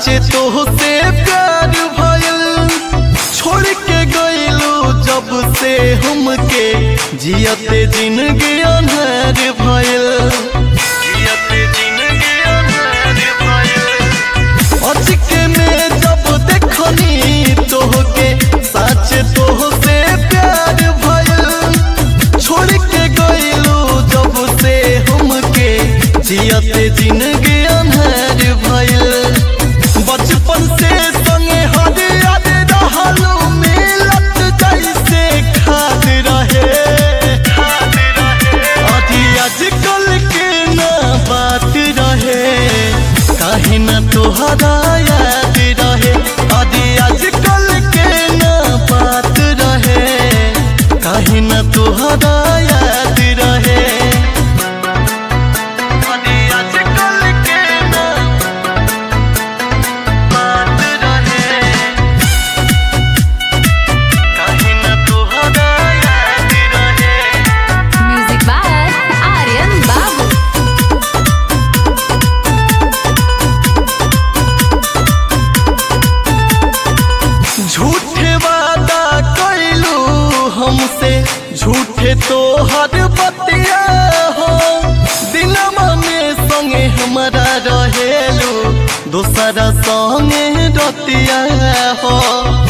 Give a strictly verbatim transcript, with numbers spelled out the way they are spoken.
साचे तो से प्यार भयल छोड़ के गइलू जब से हमके जियते जिंदगी अनहर भयल जियते जिंदगी अनहर भयल अचके में जब देखनी तोहके साचे तो से प्यार भयल छोड़ के गइलू जब से हमके जियते जिंदगी अनहर भयल बचपन से संगे हर याद रहलू मिलत जैसे खाद रहे अभी आजकल के ना बात रहे काहे ना तोहरा याद रहे अभी आजकल के ना बात रहे काहे ना तोहरा याद रहे झूठे वादा कैलू हमसे झूठे तो हर बतिया हो दिनमा में संगे हमारा रहेलू दूसरा संगे रतिया हो।